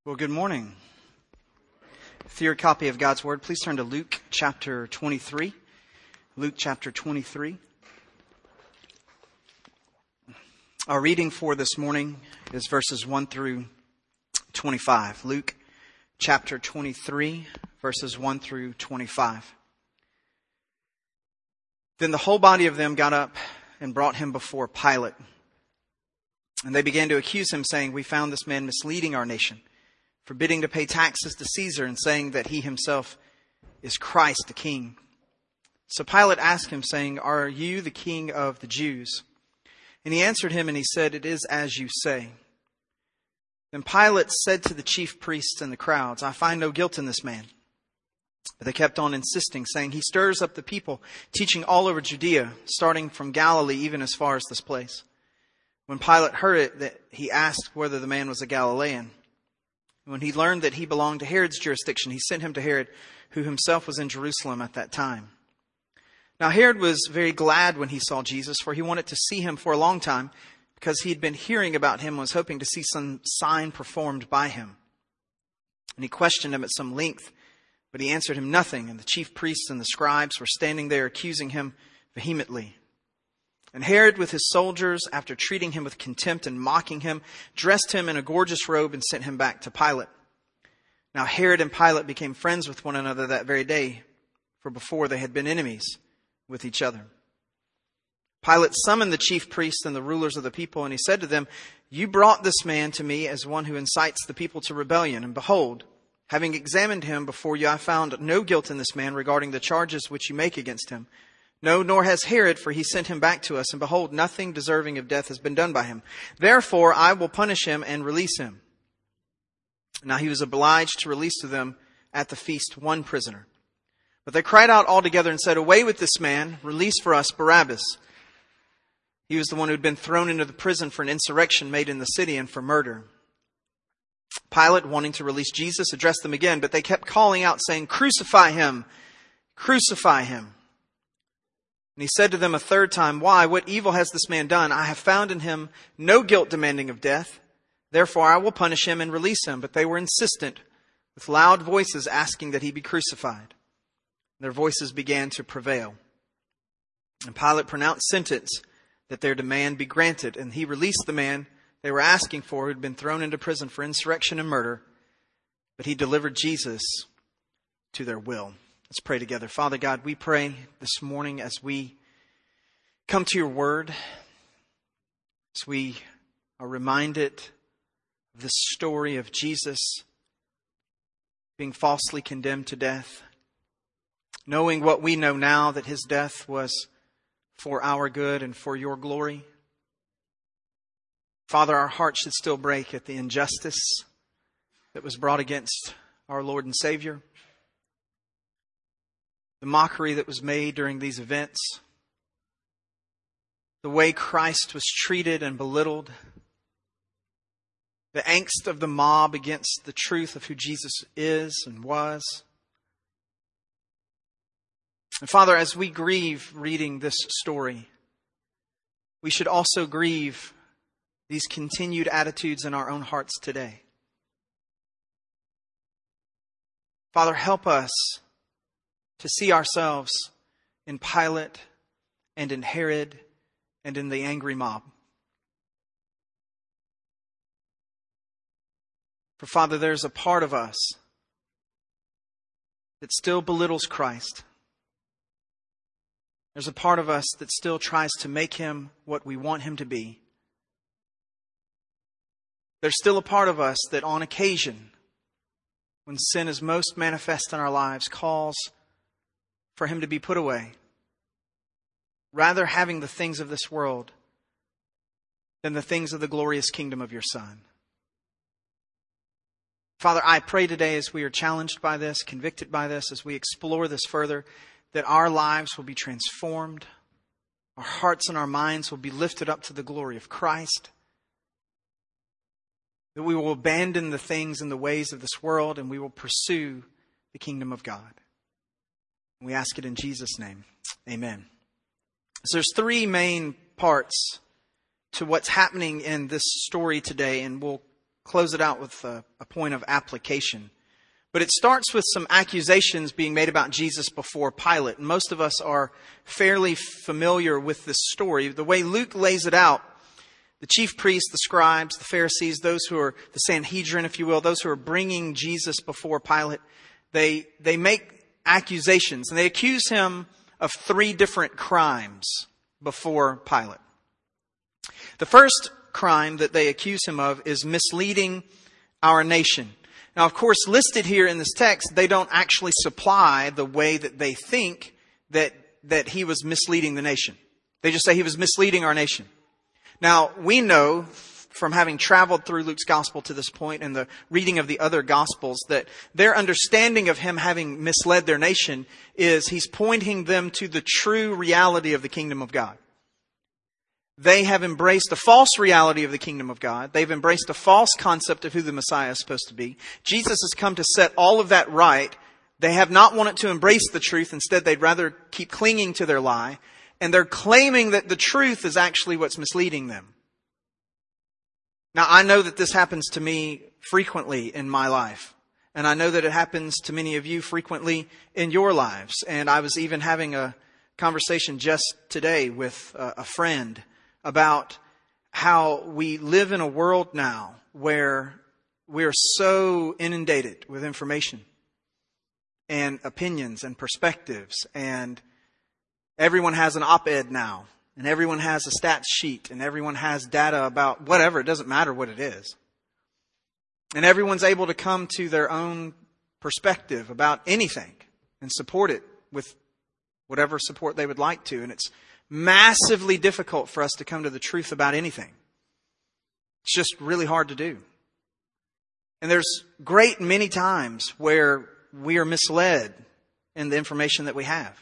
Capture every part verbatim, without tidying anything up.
Well, good morning. For your copy of God's Word, please turn to Luke chapter twenty-three. Luke chapter twenty-three. Our reading for this morning is verses one through twenty-five. Luke chapter twenty-three, verses one through twenty-five. Then the whole body of them got up and brought him before Pilate. And they began to accuse him, saying, "We found this man misleading our nation, forbidding to pay taxes to Caesar, and saying that he himself is Christ, the king." So Pilate asked him, saying, "Are you the king of the Jews?" And he answered him, and he said, "It is as you say." Then Pilate said to the chief priests and the crowds, "I find no guilt in this man." But they kept on insisting, saying, "He stirs up the people, teaching all over Judea, starting from Galilee even as far as this place." When Pilate heard it, that he asked whether the man was a Galilean. When he learned that he belonged to Herod's jurisdiction, he sent him to Herod, who himself was in Jerusalem at that time. Now Herod was very glad when he saw Jesus, for he wanted to see him for a long time, because he had been hearing about him and was hoping to see some sign performed by him. And he questioned him at some length, but he answered him nothing, and the chief priests and the scribes were standing there accusing him vehemently. And Herod with his soldiers, after treating him with contempt and mocking him, dressed him in a gorgeous robe and sent him back to Pilate. Now Herod and Pilate became friends with one another that very day, for before they had been enemies with each other. Pilate summoned the chief priests and the rulers of the people, and he said to them, "You brought this man to me as one who incites the people to rebellion. And behold, having examined him before you, I found no guilt in this man regarding the charges which you make against him. No, nor has Herod, for he sent him back to us, and behold, nothing deserving of death has been done by him. Therefore, I will punish him and release him." Now he was obliged to release to them at the feast one prisoner. But they cried out all together and said, "Away with this man, release for us Barabbas." He was the one who had been thrown into the prison for an insurrection made in the city and for murder. Pilate, wanting to release Jesus, addressed them again, but they kept calling out, saying, "Crucify him! Crucify him!" And he said to them a third time, "Why? What evil has this man done? I have found in him no guilt demanding of death. Therefore I will punish him and release him." But they were insistent, with loud voices asking that he be crucified. Their voices began to prevail. And Pilate pronounced sentence that their demand be granted. And he released the man they were asking for, who had been thrown into prison for insurrection and murder. But he delivered Jesus to their will. Let's pray together. Father God, we pray this morning as we come to your word, as we are reminded of the story of Jesus being falsely condemned to death, knowing what we know now, that his death was for our good and for your glory. Father, our hearts should still break at the injustice that was brought against our Lord and Savior, the mockery that was made during these events, the way Christ was treated and belittled, the angst of the mob against the truth of who Jesus is and was. And Father, as we grieve reading this story, we should also grieve these continued attitudes in our own hearts today. Father, help us to see ourselves in Pilate and in Herod and in the angry mob. For Father, there's a part of us that still belittles Christ. There's a part of us that still tries to make him what we want him to be. There's still a part of us that on occasion, when sin is most manifest in our lives, calls for him to be put away, rather having the things of this world than the things of the glorious kingdom of your Son. Father, I pray today as we are challenged by this, convicted by this, as we explore this further, that our lives will be transformed, our hearts and our minds will be lifted up to the glory of Christ, that we will abandon the things and the ways of this world and we will pursue the kingdom of God. We ask it in Jesus' name. Amen. So there's three main parts to what's happening in this story today, and we'll close it out with a, a point of application. But it starts with some accusations being made about Jesus before Pilate. And most of us are fairly familiar with this story. The way Luke lays it out, the chief priests, the scribes, the Pharisees, those who are the Sanhedrin, if you will, those who are bringing Jesus before Pilate, they, they make accusations. And they accuse him of three different crimes before Pilate. The first crime that they accuse him of is misleading our nation. Now, of course, listed here in this text, they don't actually supply the way that they think that, that he was misleading the nation. They just say he was misleading our nation. Now, we know from having traveled through Luke's gospel to this point and the reading of the other gospels that their understanding of him having misled their nation is he's pointing them to the true reality of the kingdom of God. They have embraced a false reality of the kingdom of God. They've embraced a false concept of who the Messiah is supposed to be. Jesus has come to set all of that right. They have not wanted to embrace the truth. Instead, they'd rather keep clinging to their lie. And they're claiming that the truth is actually what's misleading them. Now, I know that this happens to me frequently in my life. And I know that it happens to many of you frequently in your lives. And I was even having a conversation just today with a friend about how we live in a world now where we're so inundated with information and opinions and perspectives, and everyone has an op-ed now, and everyone has a stats sheet, and everyone has data about whatever. It doesn't matter what it is. And everyone's able to come to their own perspective about anything and support it with whatever support they would like to. And it's massively difficult for us to come to the truth about anything. It's just really hard to do. And there's great many times where we are misled in the information that we have.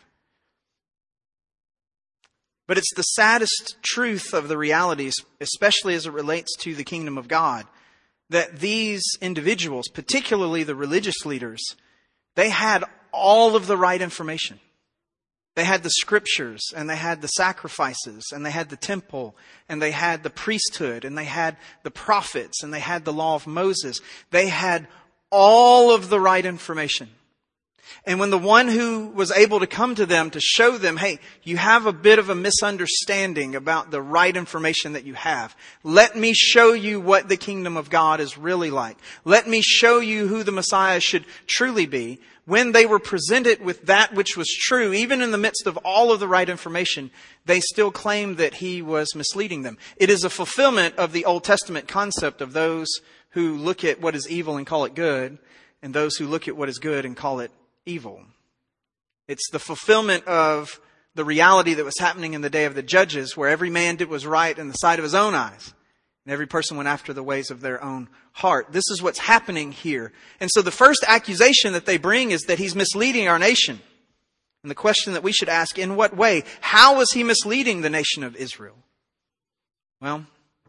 But it's the saddest truth of the realities, especially as it relates to the kingdom of God, that these individuals, particularly the religious leaders, they had all of the right information. They had the scriptures, and they had the sacrifices, and they had the temple, and they had the priesthood, and they had the prophets, and they had the law of Moses. They had all of the right information. And when the one who was able to come to them to show them, hey, you have a bit of a misunderstanding about the right information that you have. Let me show you what the kingdom of God is really like. Let me show you who the Messiah should truly be. When they were presented with that which was true, even in the midst of all of the right information, they still claimed that he was misleading them. It is a fulfillment of the Old Testament concept of those who look at what is evil and call it good, and those who look at what is good and call it evil. It's the fulfillment of the reality that was happening in the day of the judges, where every man did what was right in the sight of his own eyes, and every person went after the ways of their own heart. This is what's happening here. And so the first accusation that they bring is that he's misleading our nation. And the question that we should ask, in what way? How was he misleading the nation of Israel? Well,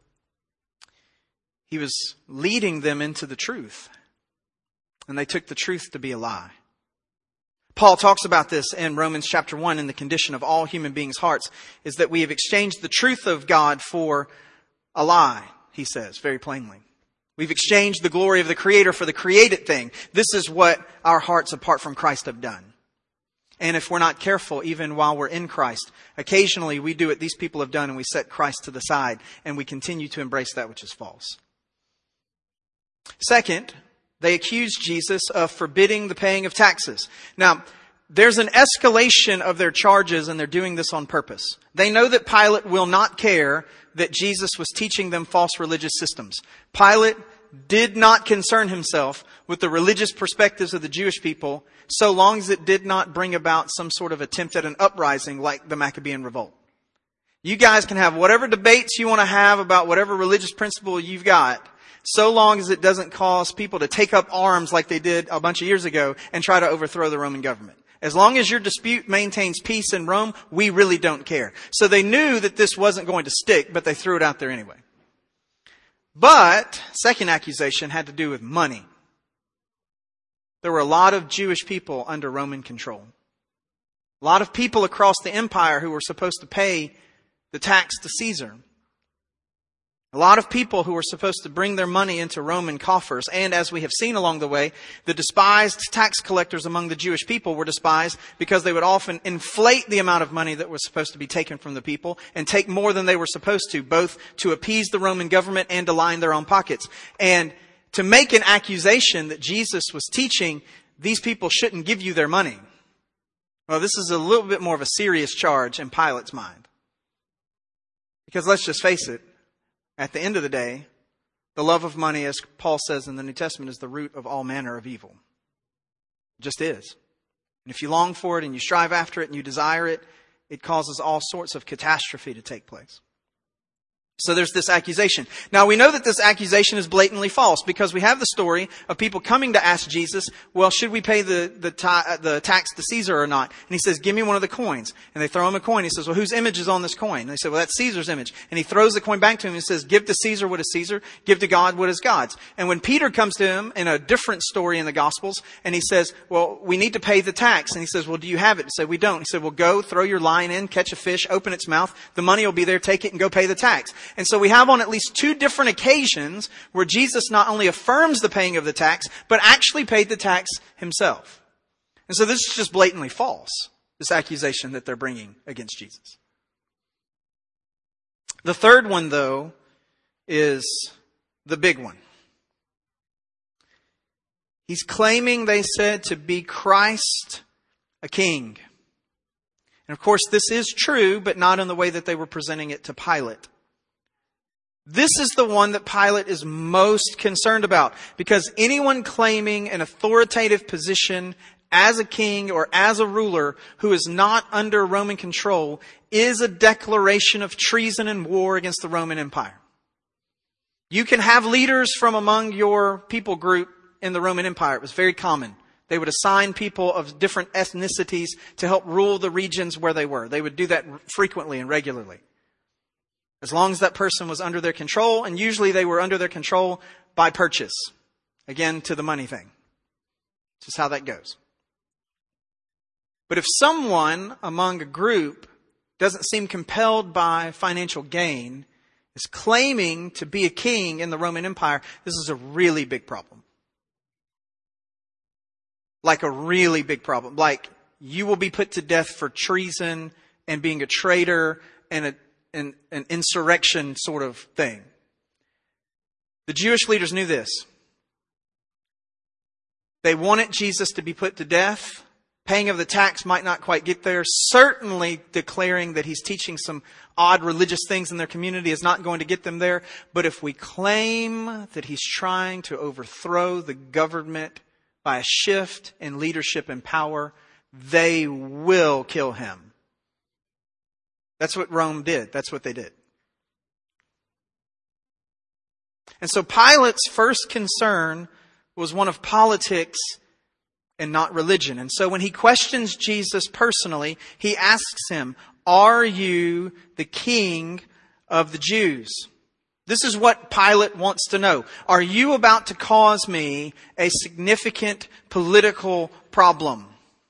he was leading them into the truth. And they took the truth to be a lie. Paul talks about this in Romans chapter one, in the condition of all human beings' hearts, is that we have exchanged the truth of God for a lie, he says very plainly. We've exchanged the glory of the Creator for the created thing. This is what our hearts apart from Christ have done. And if we're not careful, even while we're in Christ, occasionally we do what these people have done, and we set Christ to the side, and we continue to embrace that which is false. Second, they accuse Jesus of forbidding the paying of taxes. Now, there's an escalation of their charges, and they're doing this on purpose. They know that Pilate will not care that Jesus was teaching them false religious systems. Pilate did not concern himself with the religious perspectives of the Jewish people, so long as it did not bring about some sort of attempt at an uprising like the Maccabean revolt. You guys can have whatever debates you want to have about whatever religious principle you've got, so long as it doesn't cause people to take up arms like they did a bunch of years ago and try to overthrow the Roman government. As long as your dispute maintains peace in Rome, we really don't care. So they knew that this wasn't going to stick, but they threw it out there anyway. But, second accusation had to do with money. There were a lot of Jewish people under Roman control. A lot of people across the empire who were supposed to pay the tax to Caesar. A lot of people who were supposed to bring their money into Roman coffers, and as we have seen along the way, the despised tax collectors among the Jewish people were despised because they would often inflate the amount of money that was supposed to be taken from the people and take more than they were supposed to, both to appease the Roman government and to line their own pockets. And to make an accusation that Jesus was teaching, these people shouldn't give you their money. Well, this is a little bit more of a serious charge in Pilate's mind. Because let's just face it, at the end of the day, the love of money, as Paul says in the New Testament, is the root of all manner of evil. It just is. And if you long for it and you strive after it and you desire it, it causes all sorts of catastrophe to take place. So there's this accusation. Now we know that this accusation is blatantly false because we have the story of people coming to ask Jesus, well, should we pay the, the, ta- the tax to Caesar or not? And he says, give me one of the coins. And they throw him a coin. He says, well, whose image is on this coin? And they say, well, that's Caesar's image. And he throws the coin back to him and says, give to Caesar what is Caesar, give to God what is God's. And when Peter comes to him in a different story in the Gospels, and he says, well, we need to pay the tax. And he says, well, do you have it? He said, we don't. He said, well, go, throw your line in, catch a fish, open its mouth. The money will be there, take it and go pay the tax. And so we have on at least two different occasions where Jesus not only affirms the paying of the tax, but actually paid the tax himself. And so this is just blatantly false, this accusation that they're bringing against Jesus. The third one, though, is the big one. He's claiming, they said, to be Christ, a king. And of course, this is true, but not in the way that they were presenting it to Pilate. This is the one that Pilate is most concerned about, because anyone claiming an authoritative position as a king or as a ruler who is not under Roman control is a declaration of treason and war against the Roman Empire. You can have leaders from among your people group in the Roman Empire. It was very common. They would assign people of different ethnicities to help rule the regions where they were. They would do that frequently and regularly. As long as that person was under their control, and usually they were under their control by purchase. Again, to the money thing. This is how that goes. But if someone among a group doesn't seem compelled by financial gain, is claiming to be a king in the Roman Empire, this is a really big problem. Like a really big problem. Like you will be put to death for treason and being a traitor and a An, an insurrection sort of thing. The Jewish leaders knew this. They wanted Jesus to be put to death. Paying of the tax might not quite get there. Certainly declaring that he's teaching some odd religious things in their community is not going to get them there. But if we claim that he's trying to overthrow the government by a shift in leadership and power, they will kill him. That's what Rome did. That's what they did. And so Pilate's first concern was one of politics and not religion. And so when he questions Jesus personally, he asks him, are you the king of the Jews? This is what Pilate wants to know. Are you about to cause me a significant political problem?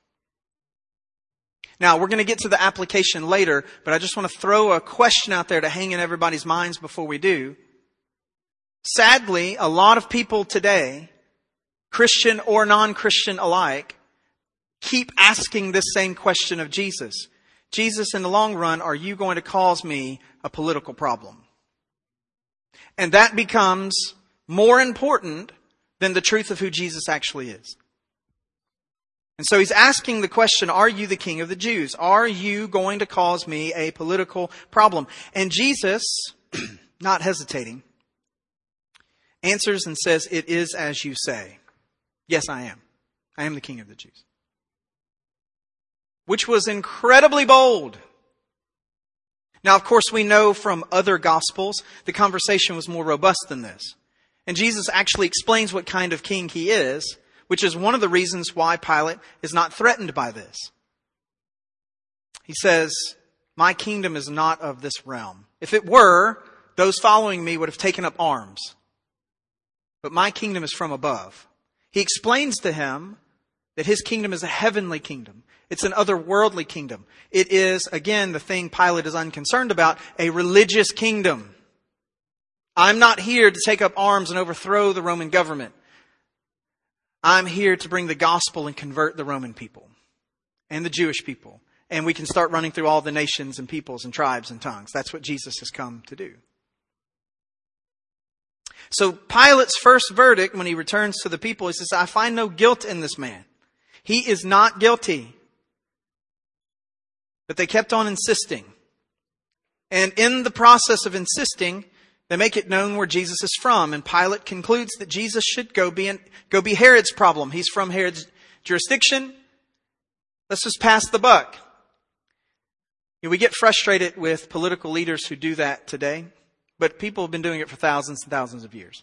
Now, we're going to get to the application later, but I just want to throw a question out there to hang in everybody's minds before we do. Sadly, a lot of people today, Christian or non-Christian alike, keep asking this same question of Jesus. Jesus, in the long run, are you going to cause me a political problem? And that becomes more important than the truth of who Jesus actually is. And so he's asking the question, are you the king of the Jews? Are you going to cause me a political problem? And Jesus, not hesitating, answers and says, it is as you say. Yes, I am. I am the king of the Jews. Which was incredibly bold. Now, of course, we know from other Gospels, the conversation was more robust than this. And Jesus actually explains what kind of king he is, which is one of the reasons why Pilate is not threatened by this. He says, my kingdom is not of this realm. If it were, those following me would have taken up arms. But my kingdom is from above. He explains to him that his kingdom is a heavenly kingdom. It's an otherworldly kingdom. It is, again, the thing Pilate is unconcerned about, a religious kingdom. I'm not here to take up arms and overthrow the Roman government. I'm here to bring the gospel and convert the Roman people and the Jewish people. And we can start running through all the nations and peoples and tribes and tongues. That's what Jesus has come to do. So Pilate's first verdict when he returns to the people, he says, I find no guilt in this man. He is not guilty. But they kept on insisting. And in the process of insisting, they make it known where Jesus is from. And Pilate concludes that Jesus should go be, in, go be Herod's problem. He's from Herod's jurisdiction. Let's just pass the buck. You know, we get frustrated with political leaders who do that today, but people have been doing it for thousands and thousands of years.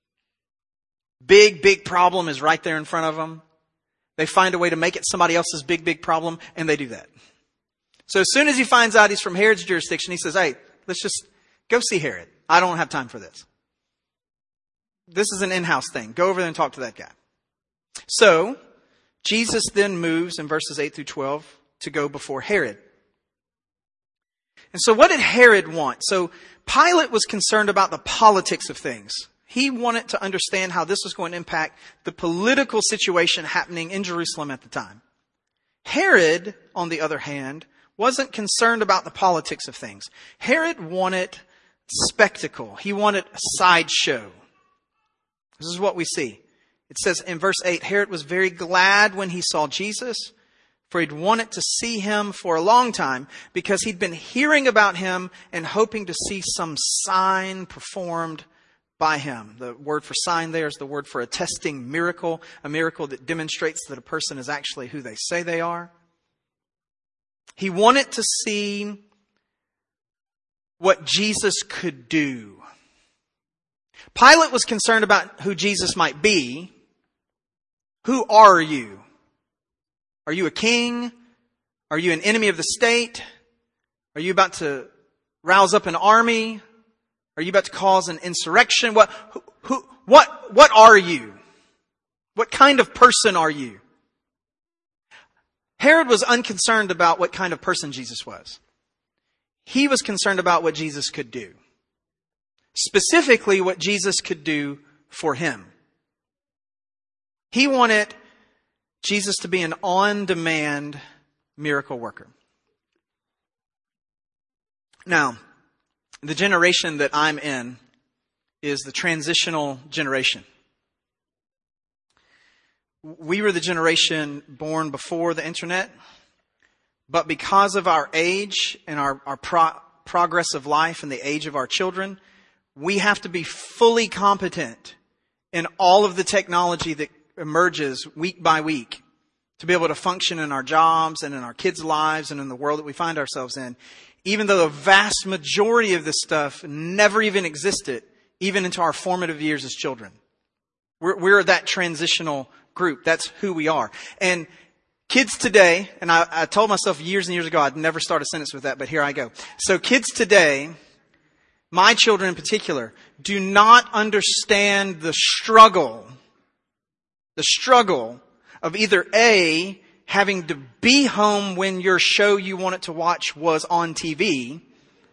Big, big problem is right there in front of them. They find a way to make it somebody else's big, big problem, and they do that. So as soon as he finds out he's from Herod's jurisdiction, he says, hey, let's just go see Herod. I don't have time for this. This is an in-house thing. Go over there and talk to that guy. So Jesus then moves in verses eight through twelve to go before Herod. And so what did Herod want? So Pilate was concerned about the politics of things. He wanted to understand how this was going to impact the political situation happening in Jerusalem at the time. Herod, on the other hand, wasn't concerned about the politics of things. Herod wanted spectacle. He wanted a sideshow. This is what we see. It says in verse eight, Herod was very glad when he saw Jesus, for he'd wanted to see him for a long time because he'd been hearing about him and hoping to see some sign performed by him. The word for sign there is the word for attesting miracle, a miracle that demonstrates that a person is actually who they say they are. He wanted to see what Jesus could do. Pilate was concerned about who Jesus might be. Who are you? Are you a king? Are you an enemy of the state? Are you about to rouse up an army? Are you about to cause an insurrection? What, who, who, what, what are you? What kind of person are you? Herod was unconcerned about what kind of person Jesus was. He was concerned about what Jesus could do. Specifically, what Jesus could do for him. He wanted Jesus to be an on-demand miracle worker. Now, the generation that I'm in is the transitional generation. We were the generation born before the internet, but because of our age and our, our pro- progress of life and the age of our children, we have to be fully competent in all of the technology that emerges week by week to be able to function in our jobs and in our kids' lives and in the world that we find ourselves in, even though the vast majority of this stuff never even existed, even into our formative years as children. We're, we're that transitional group. That's who we are. And kids today, and I, I told myself years and years ago I'd never start a sentence with that, but here I go. So kids today, my children in particular, do not understand the struggle, the struggle of either A, having to be home when your show you wanted to watch was on T V,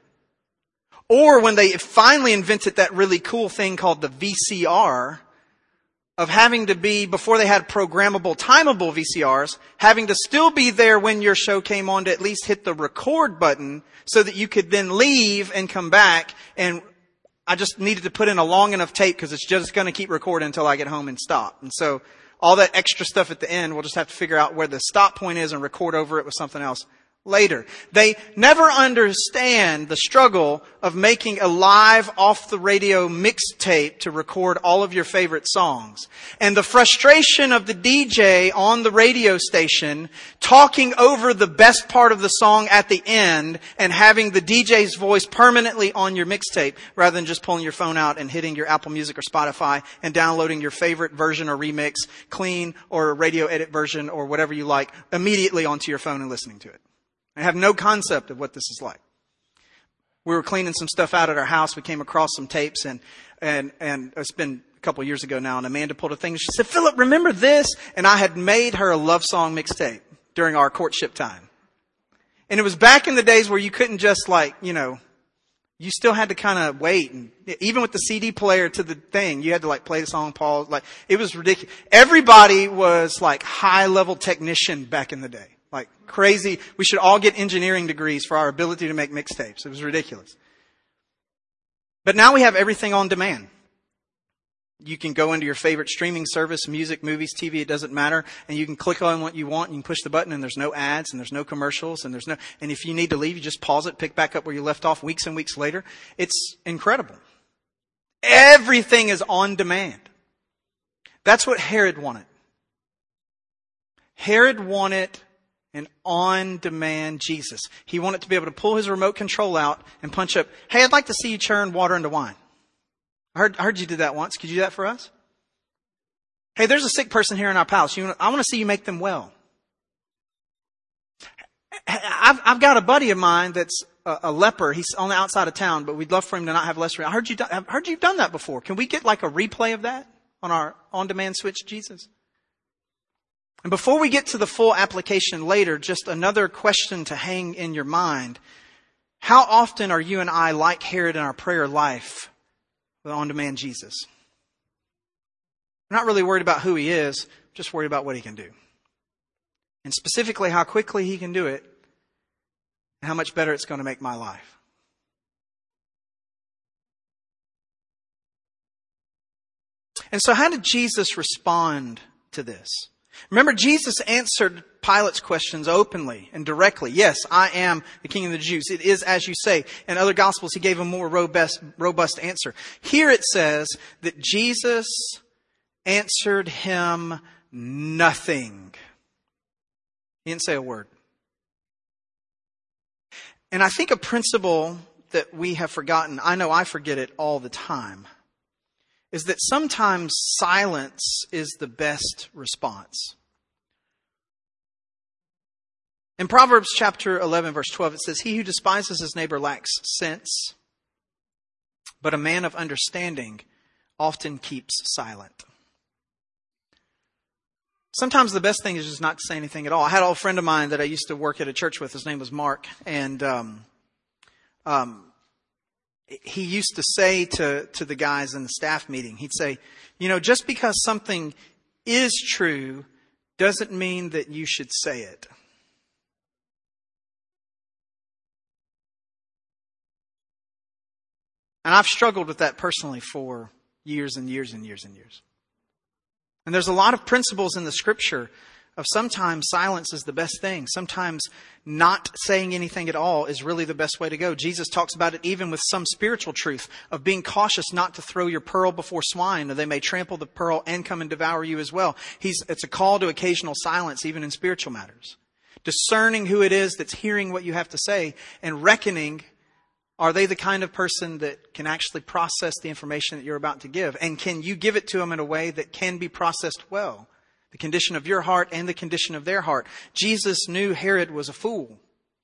or when they finally invented that really cool thing called the V C R, of having to be, before they had programmable, timeable V C Rs, having to still be there when your show came on to at least hit the record button so that you could then leave and come back. And I just needed to put in a long enough tape because it's just going to keep recording until I get home and stop. And so all that extra stuff at the end, we'll just have to figure out where the stop point is and record over it with something else later. They never understand the struggle of making a live off the radio mixtape to record all of your favorite songs. And the frustration of the D J on the radio station talking over the best part of the song at the end and having the D J's voice permanently on your mixtape rather than just pulling your phone out and hitting your Apple Music or Spotify and downloading your favorite version or remix, clean or radio edit version or whatever you like immediately onto your phone and listening to it. I have no concept of what this is like. We were cleaning some stuff out at our house. We came across some tapes and, and, and it's been a couple of years ago now. And Amanda pulled a thing and she said, Philip, remember this? And I had made her a love song mixtape during our courtship time. And it was back in the days where you couldn't just like, you know, You still had to kind of wait. And even with the C D player to the thing, you had to like play the song, pause. Like, it was ridiculous. Everybody was like high level technician back in the day. Like crazy. We should all get engineering degrees for our ability to make mixtapes. It was ridiculous. But now we have everything on demand. You can go into your favorite streaming service, music, movies, T V, it doesn't matter. And you can click on what you want. You can push the button and there's no ads and there's no commercials and there's no, and if you need to leave, you just pause it, pick back up where you left off weeks and weeks later. It's incredible. Everything is on demand. That's what Herod wanted. Herod wanted an on-demand Jesus. He wanted to be able to pull his remote control out and punch up, hey, I'd like to see you turn water into wine. I heard, I heard you did that once. Could you do that for us? Hey, there's a sick person here in our palace. You, I want to see you make them well. I've, I've got a buddy of mine that's a, a leper. He's on the outside of town, but we'd love for him to not have leprosy. I heard you. I've heard you've done that before. Can we get like a replay of that on our on-demand switch, Jesus? And before we get to the full application later, just another question to hang in your mind: how often are you and I like Herod in our prayer life? The on-demand Jesus. We're not really worried about who he is, just worried about what he can do. And specifically how quickly he can do it and how much better it's going to make my life. And so how did Jesus respond to this? Remember, Jesus answered Pilate's questions openly and directly. Yes, I am the King of the Jews. It is as you say. In other Gospels, he gave a more robust, robust answer. Here it says that Jesus answered him nothing. He didn't say a word. And I think a principle that we have forgotten, I know I forget it all the time, is that sometimes silence is the best response. In Proverbs chapter eleven, verse twelve, it says, he who despises his neighbor lacks sense, but a man of understanding often keeps silent. Sometimes the best thing is just not to say anything at all. I had an old friend of mine that I used to work at a church with. His name was Mark. And um, um, he used to say to, to the guys in the staff meeting, he'd say, you know, just because something is true doesn't mean that you should say it. And I've struggled with that personally for years and years and years and years. And there's a lot of principles in the scripture of sometimes silence is the best thing. Sometimes not saying anything at all is really the best way to go. Jesus talks about it even with some spiritual truth of being cautious not to throw your pearl before swine, or they may trample the pearl and come and devour you as well. He's, it's a call to occasional silence even in spiritual matters. Discerning who it is that's hearing what you have to say and reckoning, are they the kind of person that can actually process the information that you're about to give? And can you give it to them in a way that can be processed well? The condition of your heart and the condition of their heart. Jesus knew Herod was a fool.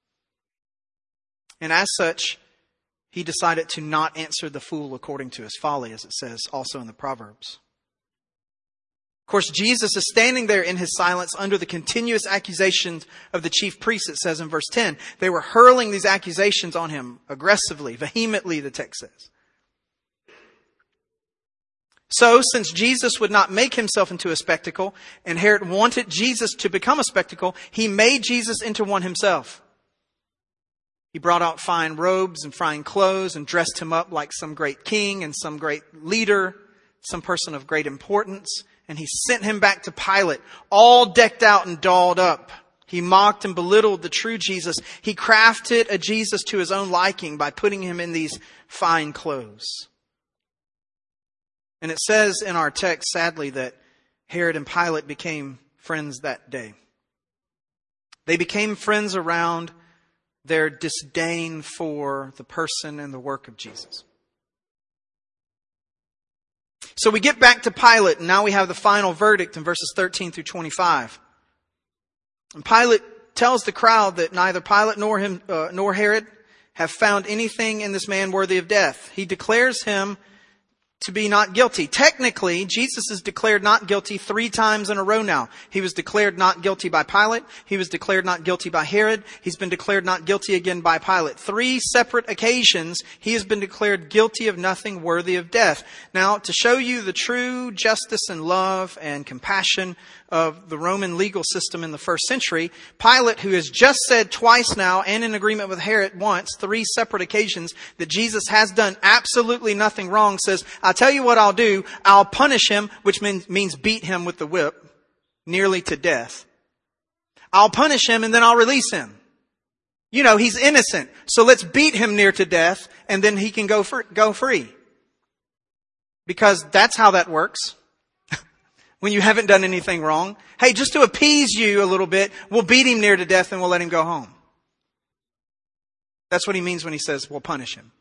And as such, he decided to not answer the fool according to his folly, as it says also in the Proverbs. Of course, Jesus is standing there in his silence under the continuous accusations of the chief priests, it says in verse ten. They were hurling these accusations on him aggressively, vehemently, the text says. So, since Jesus would not make himself into a spectacle, and Herod wanted Jesus to become a spectacle, he made Jesus into one himself. He brought out fine robes and fine clothes and dressed him up like some great king and some great leader, some person of great importance. And he sent him back to Pilate, all decked out and dolled up. He mocked and belittled the true Jesus. He crafted a Jesus to his own liking by putting him in these fine clothes. And it says in our text, sadly, that Herod and Pilate became friends that day. They became friends around their disdain for the person and the work of Jesus. So we get back to Pilate, and now we have the final verdict in verses thirteen through twenty-five. And Pilate tells the crowd that neither Pilate nor him, uh, nor Herod have found anything in this man worthy of death. He declares him to be not guilty. Technically, Jesus is declared not guilty three times in a row now. He was declared not guilty by Pilate. He was declared not guilty by Herod. He's been declared not guilty again by Pilate. Three separate occasions, he has been declared guilty of nothing worthy of death. Now, to show you the true justice and love and compassion of the Roman legal system in the first century, Pilate, who has just said twice now and in agreement with Herod once, three separate occasions, that Jesus has done absolutely nothing wrong, says, I'll tell you what I'll do. I'll punish him, which means, means beat him with the whip, nearly to death. I'll punish him and then I'll release him. You know, he's innocent. So let's beat him near to death and then he can go for, go free. Because that's how that works. When you haven't done anything wrong. Hey, just to appease you a little bit, we'll beat him near to death and we'll let him go home. That's what he means when he says we'll punish him.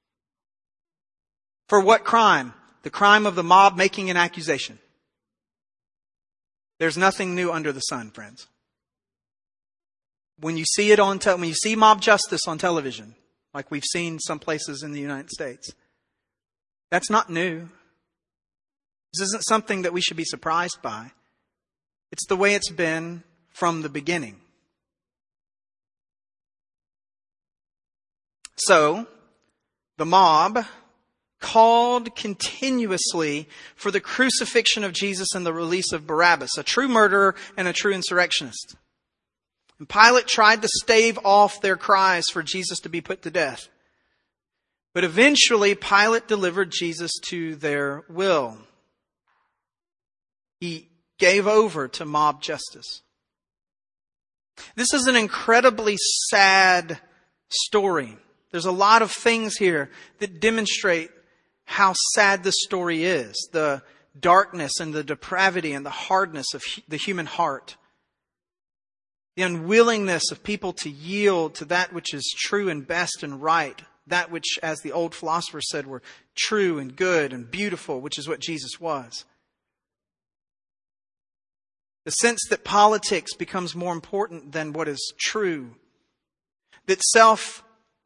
For what crime? The crime of the mob making an accusation. There's nothing new under the sun, friends. When you see it on te- when you see mob justice on television, like we've seen some places in the United States, that's not new. This isn't something that we should be surprised by. It's the way it's been from the beginning. So, the mob called continuously for the crucifixion of Jesus and the release of Barabbas, a true murderer and a true insurrectionist. And Pilate tried to stave off their cries for Jesus to be put to death. But eventually, Pilate delivered Jesus to their will. He gave over to mob justice. This is an incredibly sad story. There's a lot of things here that demonstrate how sad this story is. The darkness and the depravity and the hardness of the human heart. The unwillingness of people to yield to that which is true and best and right. That which, as the old philosophers said, were true and good and beautiful, which is what Jesus was. The sense that politics becomes more important than what is true. That self,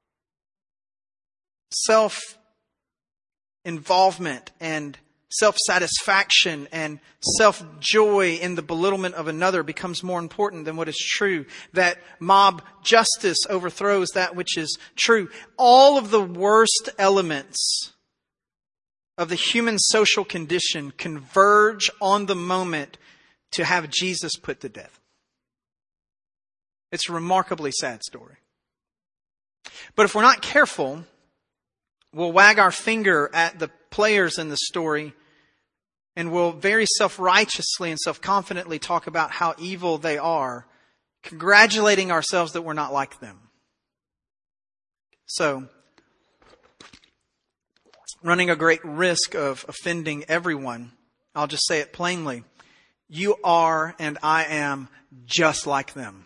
self-involvement and self-satisfaction and self-joy in the belittlement of another becomes more important than what is true. That mob justice overthrows that which is true. All of the worst elements of the human social condition converge on the moment to have Jesus put to death. It's a remarkably sad story. But if we're not careful, we'll wag our finger at the players in the story and we'll very self-righteously and self-confidently talk about how evil they are, congratulating ourselves that we're not like them. So, running a great risk of offending everyone, I'll just say it plainly. You are and I am just like them.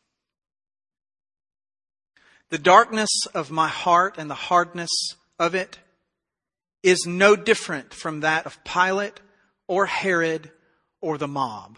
The darkness of my heart and the hardness of it is no different from that of Pilate or Herod or the mob.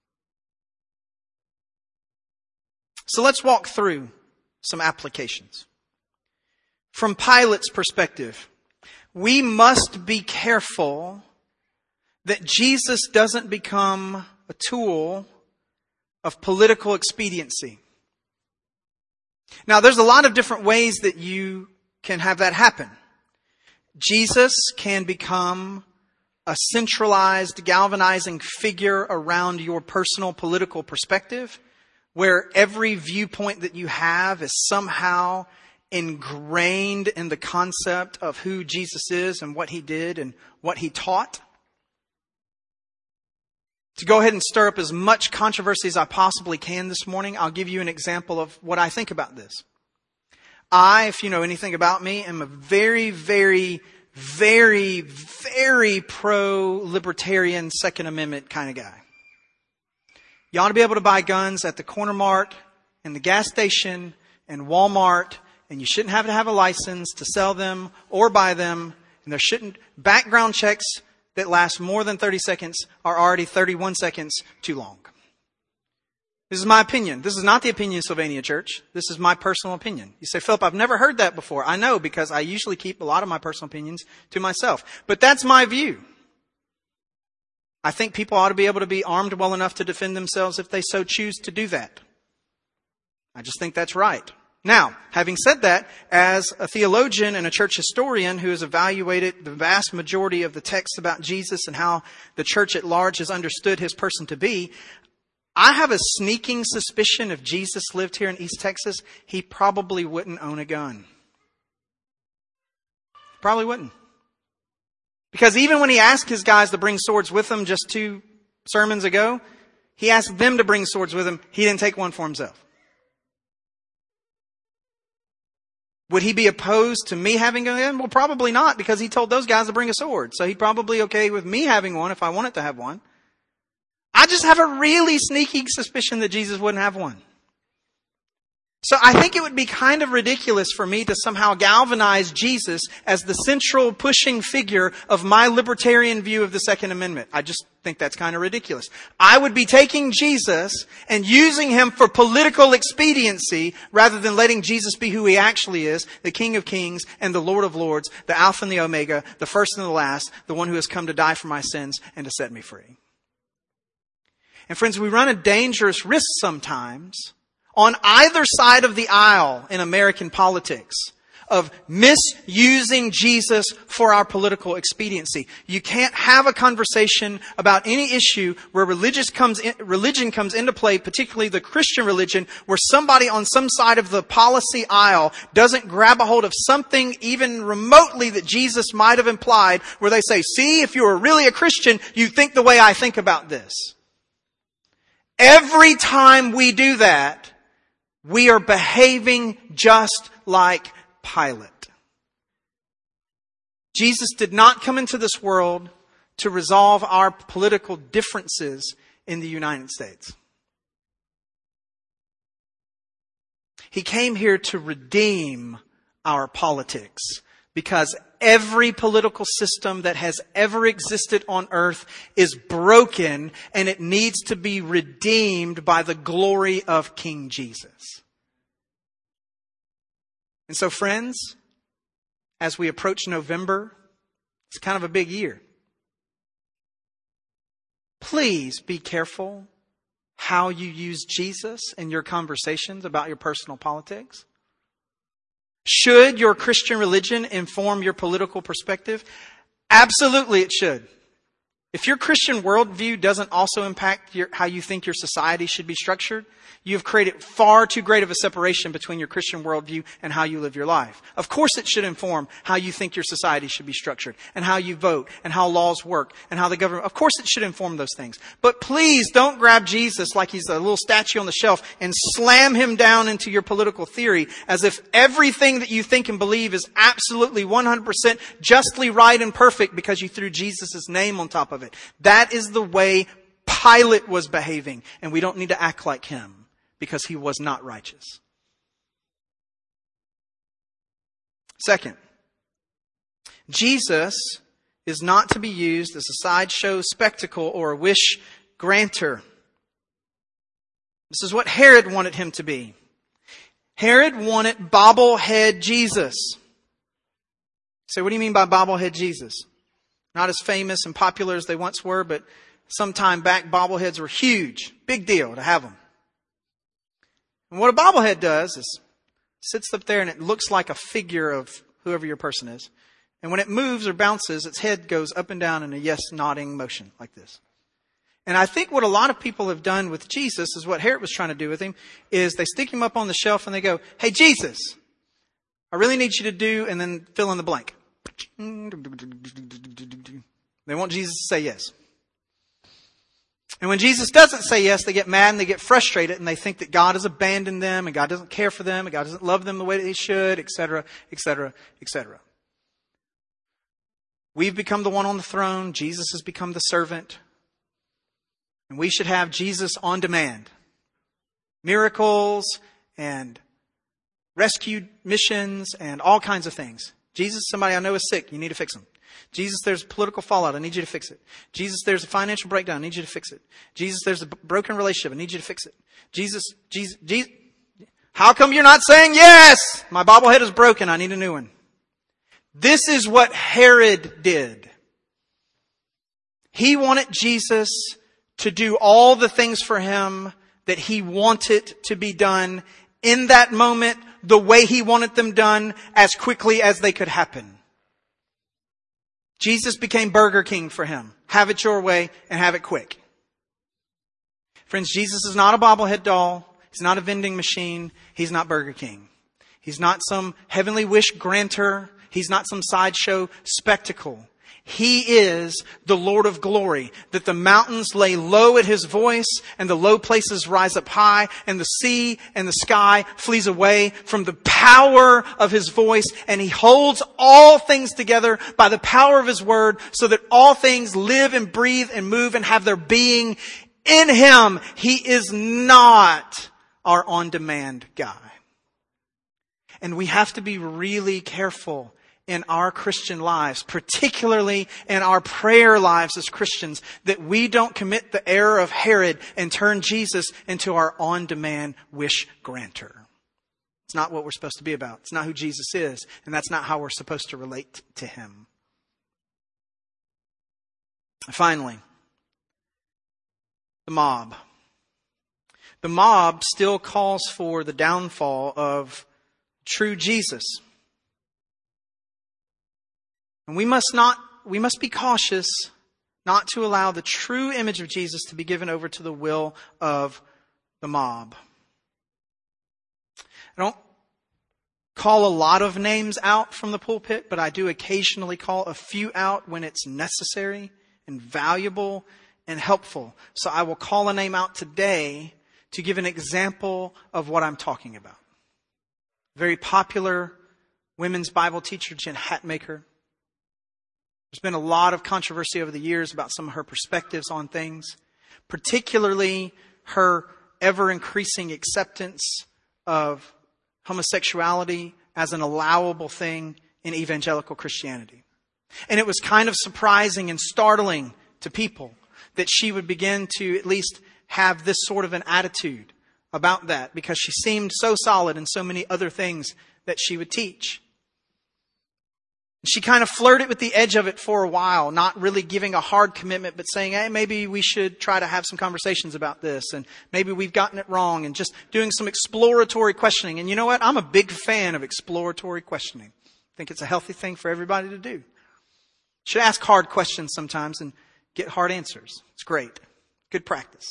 So let's walk through some applications. From Pilate's perspective, we must be careful that Jesus doesn't become a tool of political expediency. Now, there's a lot of different ways that you can have that happen. Jesus can become a centralized, galvanizing figure around your personal political perspective, where every viewpoint that you have is somehow ingrained in the concept of who Jesus is and what he did and what he taught. To go ahead and stir up as much controversy as I possibly can this morning, I'll give you an example of what I think about this. I, if you know anything about me, am a very, very, very, very pro-libertarian Second Amendment kind of guy. You ought to be able to buy guns at the corner mart, and the gas station, and Walmart, and you shouldn't have to have a license to sell them or buy them, and there shouldn't, background checks that last more than thirty seconds are already thirty-one seconds too long. This is my opinion. This is not the opinion of Sylvania Church. This is my personal opinion. You say, Philip, I've never heard that before. I know, because I usually keep a lot of my personal opinions to myself. But that's my view. I think people ought to be able to be armed well enough to defend themselves if they so choose to do that. I just think that's right. Now, having said that, as a theologian and a church historian who has evaluated the vast majority of the texts about Jesus and how the church at large has understood his person to be, I have a sneaking suspicion if Jesus lived here in East Texas, he probably wouldn't own a gun. Probably wouldn't. Because even when he asked his guys to bring swords with him just two sermons ago, he asked them to bring swords with him. He didn't take one for himself. Would he be opposed to me having a gun? Well, probably not, because he told those guys to bring a sword. So he'd probably be okay with me having one if I wanted to have one. I just have a really sneaky suspicion that Jesus wouldn't have one. So I think it would be kind of ridiculous for me to somehow galvanize Jesus as the central pushing figure of my libertarian view of the Second Amendment. I just think that's kind of ridiculous. I would be taking Jesus and using him for political expediency rather than letting Jesus be who he actually is, the King of Kings and the Lord of Lords, the Alpha and the Omega, the first and the last, the one who has come to die for my sins and to set me free. And friends, we run a dangerous risk sometimes on either side of the aisle in American politics of misusing Jesus for our political expediency. You can't have a conversation about any issue where religious comes in, religion comes into play, particularly the Christian religion, where somebody on some side of the policy aisle doesn't grab a hold of something even remotely that Jesus might have implied, where they say, see, if you were really a Christian, you'd think the way I think about this. Every time we do that, we are behaving just like Pilate. Jesus did not come into this world to resolve our political differences in the United States. He came here to redeem our politics, because every political system that has ever existed on earth is broken, and it needs to be redeemed by the glory of King Jesus. And so, friends, as we approach November, it's kind of a big year. Please be careful how you use Jesus in your conversations about your personal politics. Should your Christian religion inform your political perspective? Absolutely it should. If your Christian worldview doesn't also impact your, how you think your society should be structured, you have created far too great of a separation between your Christian worldview and how you live your life. Of course it should inform how you think your society should be structured, and how you vote, and how laws work, and how the government... Of course it should inform those things. But please don't grab Jesus like he's a little statue on the shelf and slam him down into your political theory as if everything that you think and believe is absolutely one hundred percent justly right and perfect because you threw Jesus' name on top of it. That is the way Pilate was behaving, and we don't need to act like him, because he was not righteous. Second, Jesus is not to be used as a sideshow spectacle or a wish granter. This is what Herod wanted him to be. Herod wanted bobblehead Jesus. So what do you mean by bobblehead Jesus? Not as famous and popular as they once were, but some time back, bobbleheads were huge. Big deal to have them. And what a bobblehead does is sits up there and it looks like a figure of whoever your person is. And when it moves or bounces, its head goes up and down in a yes nodding motion like this. And I think what a lot of people have done with Jesus is what Herod was trying to do with him, is they stick him up on the shelf and they go, hey, Jesus, I really need you to do, and then fill in the blank. They want Jesus to say yes. And when Jesus doesn't say yes, they get mad and they get frustrated and they think that God has abandoned them and God doesn't care for them and God doesn't love them the way that he should, et cetera, et cetera, et cetera. We've become the one on the throne. Jesus has become the servant. And we should have Jesus on demand. Miracles and rescue missions and all kinds of things. Jesus, somebody I know is sick. You need to fix them. Jesus, there's political fallout. I need you to fix it. Jesus, there's a financial breakdown. I need you to fix it. Jesus, there's a b- broken relationship. I need you to fix it. Jesus, Jesus, Jesus. How come you're not saying yes? My bobblehead is broken. I need a new one. This is what Herod did. He wanted Jesus to do all the things for him that he wanted to be done in that moment, the way he wanted them done, as quickly as they could happen. Jesus became Burger King for him. Have it your way and have it quick. Friends, Jesus is not a bobblehead doll. He's not a vending machine. He's not Burger King. He's not some heavenly wish granter. He's not some sideshow spectacle. He is the Lord of glory, that the mountains lay low at his voice and the low places rise up high and the sea and the sky flees away from the power of his voice, and he holds all things together by the power of his word so that all things live and breathe and move and have their being in him. He is not our on-demand guy. And we have to be really careful in our Christian lives, particularly in our prayer lives as Christians, that we don't commit the error of Herod and turn Jesus into our on-demand wish granter. It's not what we're supposed to be about. It's not who Jesus is, and that's not how we're supposed to relate to him. Finally, the mob. The mob still calls for the downfall of true Jesus. And we must not, we must be cautious not to allow the true image of Jesus to be given over to the will of the mob. I don't call a lot of names out from the pulpit, but I do occasionally call a few out when it's necessary and valuable and helpful. So I will call a name out today to give an example of what I'm talking about. Very popular women's Bible teacher, Jen Hatmaker. There's been a lot of controversy over the years about some of her perspectives on things, particularly her ever-increasing acceptance of homosexuality as an allowable thing in evangelical Christianity. And it was kind of surprising and startling to people that she would begin to at least have this sort of an attitude about that, because she seemed so solid in so many other things that she would teach. She kind of flirted with the edge of it for a while, not really giving a hard commitment, but saying, hey, maybe we should try to have some conversations about this, and maybe we've gotten it wrong, and just doing some exploratory questioning. And you know what? I'm a big fan of exploratory questioning. I think it's a healthy thing for everybody to do. You should ask hard questions sometimes and get hard answers. It's great. Good practice.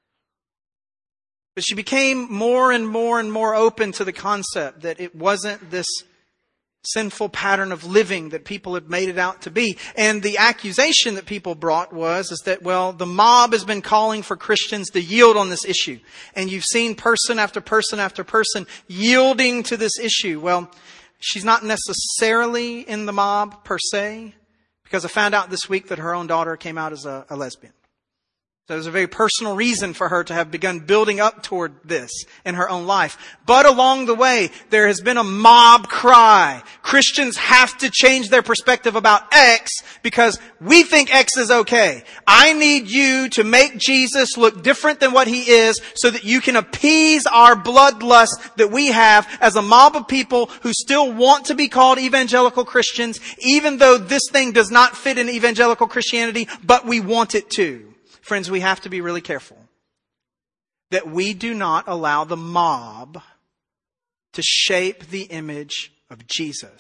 But she became more and more and more open to the concept that it wasn't this sinful pattern of living that people had made it out to be. And the accusation that people brought was is that, well, the mob has been calling for Christians to yield on this issue. And you've seen person after person after person yielding to this issue. Well, she's not necessarily in the mob per se, because I found out this week that her own daughter came out as a, a lesbian. So there's a very personal reason for her to have begun building up toward this in her own life. But along the way, there has been a mob cry. Christians have to change their perspective about X because we think X is okay. I need you to make Jesus look different than what he is so that you can appease our bloodlust that we have as a mob of people who still want to be called evangelical Christians, even though this thing does not fit in evangelical Christianity, but we want it to. Friends, we have to be really careful that we do not allow the mob to shape the image of Jesus.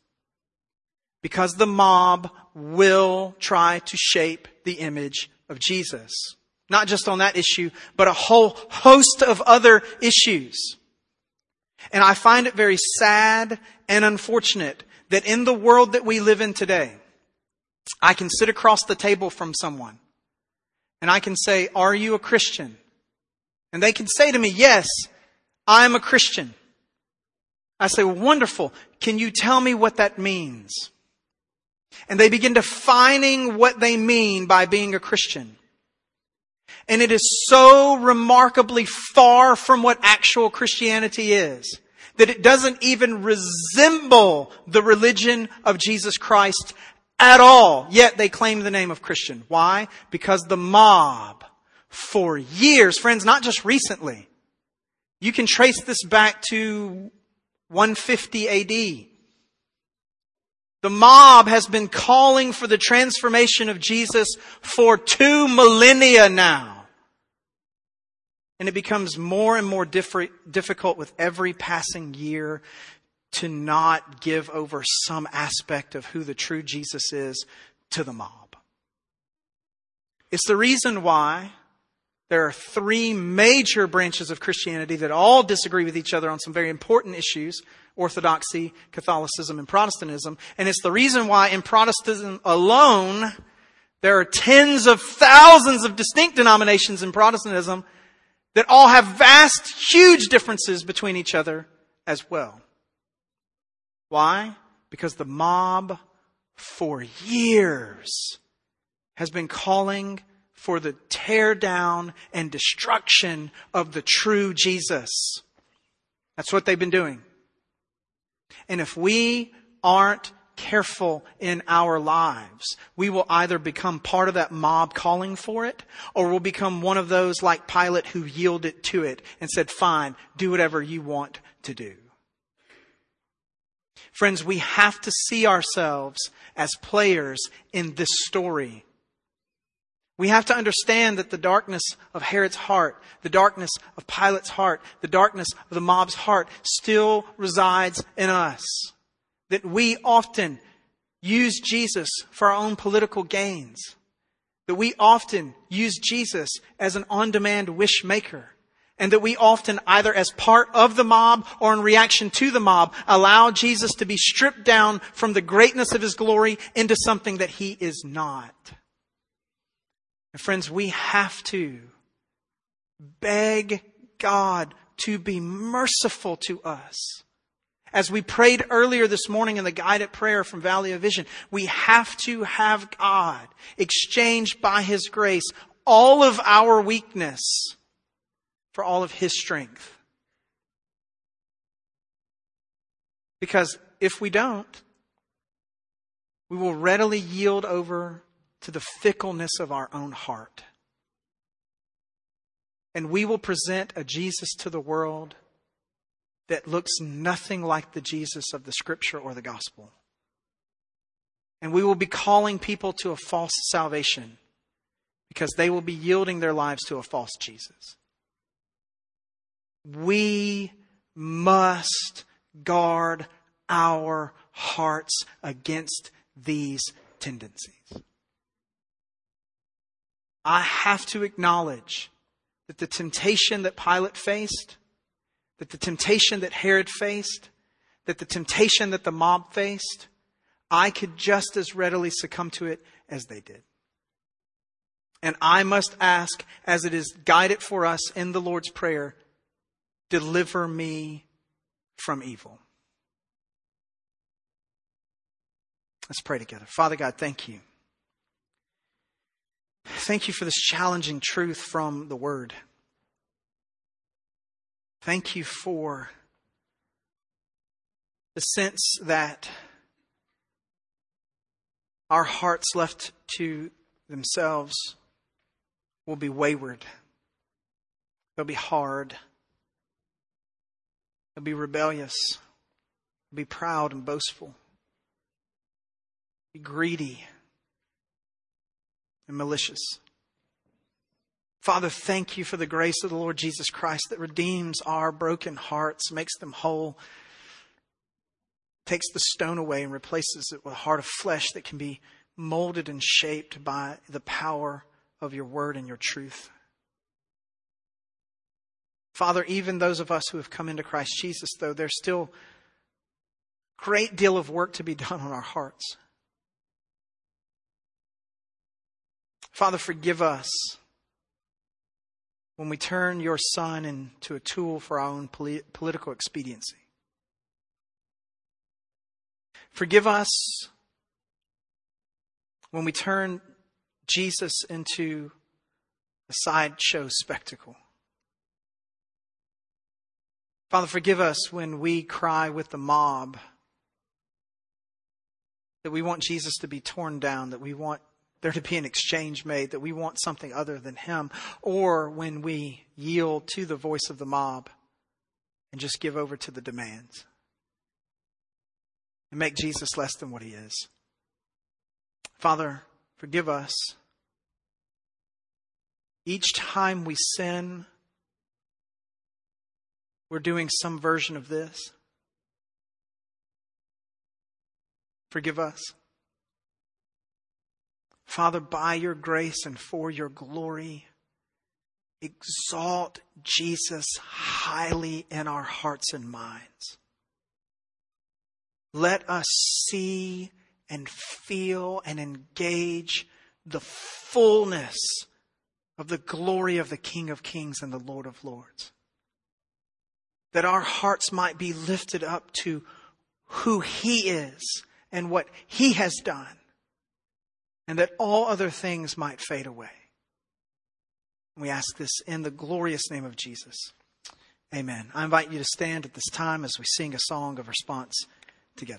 Because the mob will try to shape the image of Jesus. Not just on that issue, but a whole host of other issues. And I find it very sad and unfortunate that in the world that we live in today, I can sit across the table from someone and I can say, are you a Christian? And they can say to me, yes, I'm a Christian. I say, well, wonderful. Can you tell me what that means? And they begin defining what they mean by being a Christian. And it is so remarkably far from what actual Christianity is, that it doesn't even resemble the religion of Jesus Christ at all. Yet they claim the name of Christian. Why? Because the mob, for years, friends, not just recently. You can trace this back to one fifty A D. The mob has been calling for the transformation of Jesus for two millennia now. And it becomes more and more diffi- difficult with every passing year to not give over some aspect of who the true Jesus is to the mob. It's the reason why there are three major branches of Christianity that all disagree with each other on some very important issues: Orthodoxy, Catholicism, and Protestantism. And it's the reason why in Protestantism alone, there are tens of thousands of distinct denominations in Protestantism that all have vast, huge differences between each other as well. Why? Because the mob for years has been calling for the tear down and destruction of the true Jesus. That's what they've been doing. And if we aren't careful in our lives, we will either become part of that mob calling for it, or we'll become one of those like Pilate who yielded to it and said, fine, do whatever you want to do. Friends, we have to see ourselves as players in this story. We have to understand that the darkness of Herod's heart, the darkness of Pilate's heart, the darkness of the mob's heart still resides in us. That we often use Jesus for our own political gains. That we often use Jesus as an on-demand wish maker. And that we often, either as part of the mob or in reaction to the mob, allow Jesus to be stripped down from the greatness of His glory into something that He is not. And friends, we have to beg God to be merciful to us. As we prayed earlier this morning in the guided prayer from Valley of Vision, we have to have God exchange by His grace all of our weakness for all of His strength. Because if we don't, we will readily yield over to the fickleness of our own heart. And we will present a Jesus to the world that looks nothing like the Jesus of the Scripture or the Gospel. And we will be calling people to a false salvation because they will be yielding their lives to a false Jesus. We must guard our hearts against these tendencies. I have to acknowledge that the temptation that Pilate faced, that the temptation that Herod faced, that the temptation that the mob faced, I could just as readily succumb to it as they did. And I must ask, as it is guided for us in the Lord's Prayer, deliver me from evil. Let's pray together. Father God, thank you. Thank you for this challenging truth from the Word. Thank you for the sense that our hearts left to themselves will be wayward. They'll be hard. They'll be rebellious. They'll be proud and boastful. Be greedy and malicious. Father, thank you for the grace of the Lord Jesus Christ that redeems our broken hearts, makes them whole, takes the stone away and replaces it with a heart of flesh that can be molded and shaped by the power of your word and your truth. Father, even those of us who have come into Christ Jesus, though, there's still a great deal of work to be done on our hearts. Father, forgive us when we turn your Son into a tool for our own polit- political expediency. Forgive us when we turn Jesus into a sideshow spectacle. Father, forgive us when we cry with the mob that we want Jesus to be torn down, that we want there to be an exchange made, that we want something other than him, or when we yield to the voice of the mob and just give over to the demands and make Jesus less than what he is. Father, forgive us. Each time we sin, we're doing some version of this. Forgive us. Father, by your grace and for your glory, exalt Jesus highly in our hearts and minds. Let us see and feel and engage the fullness of the glory of the King of Kings and the Lord of Lords. That our hearts might be lifted up to who he is and what he has done. And that all other things might fade away. We ask this in the glorious name of Jesus. Amen. I invite you to stand at this time as we sing a song of response together.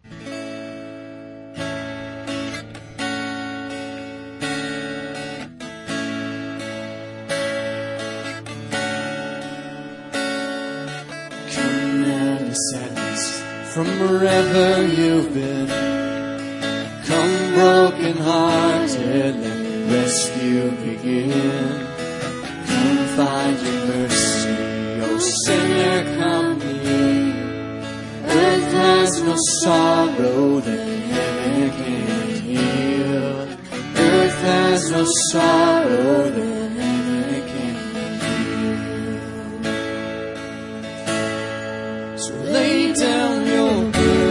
Come and sadness from wherever you've been. Come broken hearted, let rescue begin. Come find your mercy, O sinner, come near. Earth has no sorrow that heaven can't heal. Earth has no sorrow that heaven can't heal. So lay down your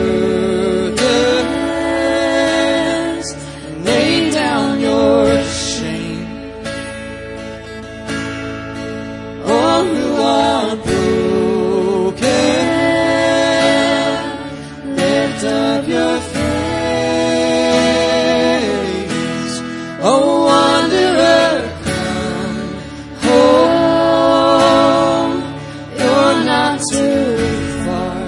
burdens, lay down your shame. All who are broken, lift up your face. Oh, wanderer, come home. You're not too far.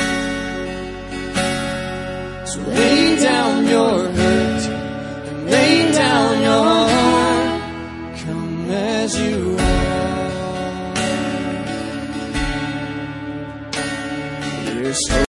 So lay down your hurt and lay down your heart. Come as you are. There's hope.